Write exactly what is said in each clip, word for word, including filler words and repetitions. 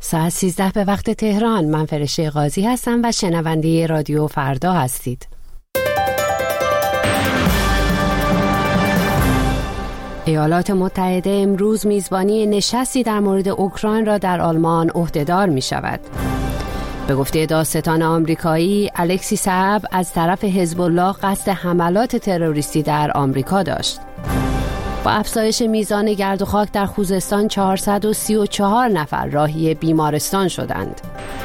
ساعت سیزده به وقت تهران. من فرشته قاضی هستم و شنونده رادیو فردا هستید. ایالات متحده امروز میزبانی نشستی در مورد اوکراین را در آلمان عهدهدار می شود. به گفته دادستان آمریکایی، الکسی سعب از طرف حزب الله قصد حملات تروریستی در آمریکا داشت. با افزایش میزان گرد و خاک در خوزستان چهارصد و سی و چهار نفر راهی بیمارستان شدند.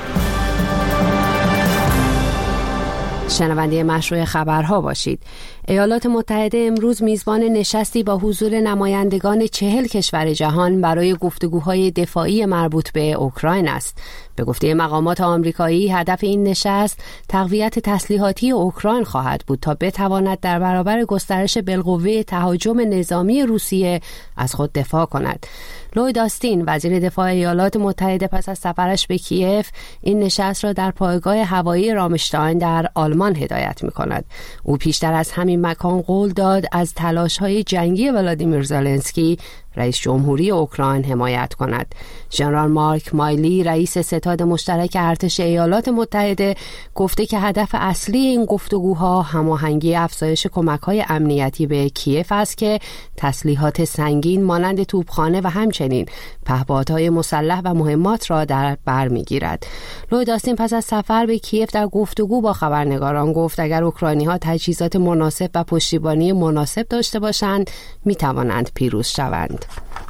شنونده مشروع خبرها باشید. ایالات متحده امروز میزبان نشستی با حضور نمایندگان چهل کشور جهان برای گفتگوهای دفاعی مربوط به اوکراین است. به گفته مقامات آمریکایی، هدف این نشست تقویت تسلیحاتی اوکراین خواهد بود تا بتواند در برابر گسترش بالقوه تهاجم نظامی روسیه از خود دفاع کند. لوید آستین، وزیر دفاع ایالات متحده، پس از سفرش به کیف این نشست را در پایگاه هوایی رامشتاین در آلمان هدایت می‌کند. او پیشتر از همین مکان قول داد از تلاش‌های جنگی ولادیمیر زلنسکی، رئیس جمهوری اوکراین، حمایت کند. ژنرال مارک مایلی، رئیس ستاد مشترک ارتش ایالات متحده، گفته که هدف اصلی این گفتگوها هماهنگی افزایش کمک‌های امنیتی به کیف است که تسلیحات سنگین مانند توپخانه و همچنین پهپادهای مسلح و مهمات را در بر می‌گیرد. لوید آستین پس از سفر به کیف در گفتگو با خبرنگاران گفت اگر اوکراینی‌ها تجهیزات مناسب و پشتیبانی مناسب داشته باشند، می‌توانند پیروز شوند.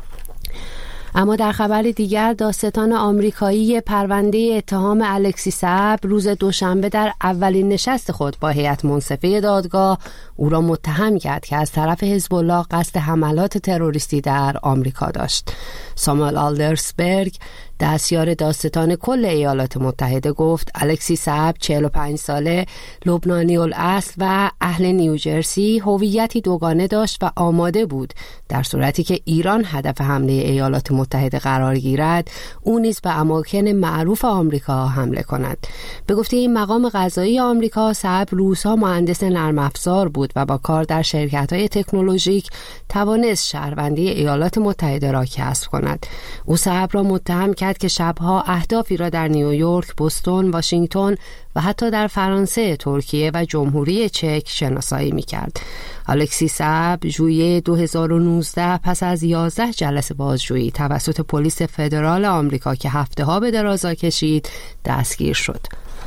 اما در خبر دیگر، دادستان آمریکایی پرونده اتهام الکسی سعب روز دوشنبه در اولین نشست خود با هیئت منصفه دادگاه او را متهم کرد که از طرف حزب الله قصد حملات تروریستی در آمریکا داشت. ساموئل آلدرسبرگ، دستیار دادستان کل ایالات متحده، گفت الکسی سعب، چهل و پنج ساله، لبنانی الاصل و اهل نیوجرسی، هویتی دوگانه داشت و آماده بود در صورتی که ایران هدف حمله ایالات متحده قرار گیرد او نیز به اماکن معروف آمریکا حمله کند. به گفته این مقام قضایی آمریکا، سعب روزها مهندس نرم افزار بود و با کار در شرکت‌های تکنولوژیک توانست شهروندی ایالات متحده را کسب کند. او سعب را متهم کرد که شبها اهدافی را در نیویورک، بوستون، واشنگتن و حتی در فرانسه، ترکیه و جمهوری چک شناسایی می‌کرد. الکسی سعب ژوئیه دو هزار و نوزده پس از یازده جلسه بازجویی توسط پلیس فدرال آمریکا که هفته‌ها به درازا کشید، دستگیر شد.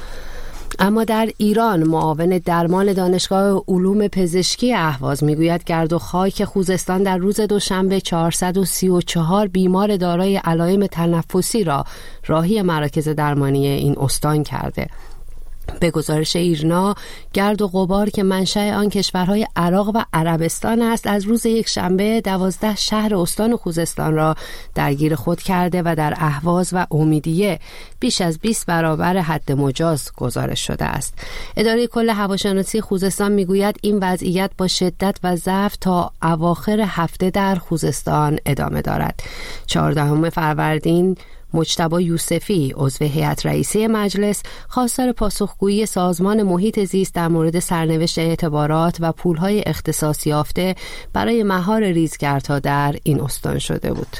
اما در ایران، معاون درمان دانشگاه علوم پزشکی اهواز میگوید گرد و خاک خوزستان در روز دوشنبه چهارصد و سی و چهار بیمار دارای علائم تنفسی را راهی مراکز درمانی این استان کرده. به گزارش ایرنا، گرد و غبار که منشأ آن کشورهای عراق و عربستان است، از روز یک شنبه دوازده شهر استان خوزستان را درگیر خود کرده و در اهواز و امیدیه بیش از بیست برابر حد مجاز گزارش شده است. اداره کل هواشناسی خوزستان میگوید این وضعیت با شدت و ضعف تا اواخر هفته در خوزستان ادامه دارد. چهاردهم فروردین، مجتبی یوسفی، عضو هیئت رئیسه مجلس، خواستار پاسخگویی سازمان محیط زیست در مورد سرنوشت اعتبارات و پولهای اختصاص یافته برای مهار ریزگردها در این استان شده بود.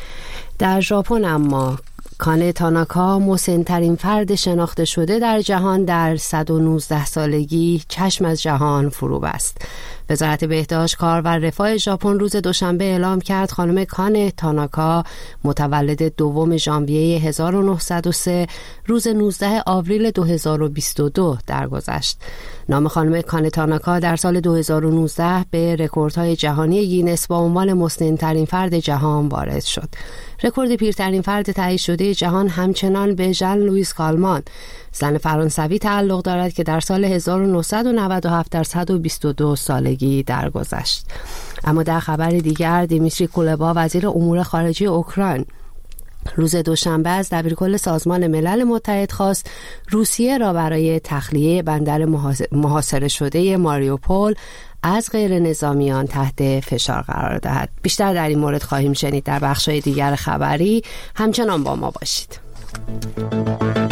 در ژاپن اما کانه تاناکا، مسن‌ترین فرد شناخته شده در جهان، در صد و نوزده سالگی چشم از جهان فرو بست. وزارت بهداشت، کار و رفاه ژاپن روز دوشنبه اعلام کرد خانم کانه تاناکا، متولد دوم ژانویه هزار و نهصد و سه، روز نوزده آوریل دو هزار و بیست و دو درگذشت. نام خانم کانه تاناکا در سال دو هزار و نوزده به رکوردهای جهانی گینس با عنوان مسن‌ترین فرد جهان وارد شد. رکورد پیرترین فرد تایید شده جهان همچنان به ژان لوئیس کالمان، زن فرانسوی، تعلق دارد که در سال هزار و نهصد و نود و هفت در صد و بیست و دو سالگی درگذشت. اما در خبر دیگر، دیمیتری کولبا، وزیر امور خارجه اوکراین، روز دوشنبه از دبیرکل سازمان ملل متحد خواست روسیه را برای تخلیه بندر محاصره شده ماریوپول از غیر نظامیان تحت فشار قرار دهد. بیشتر در این مورد خواهیم شنید در بخش‌های دیگر خبری. همچنان با ما باشید.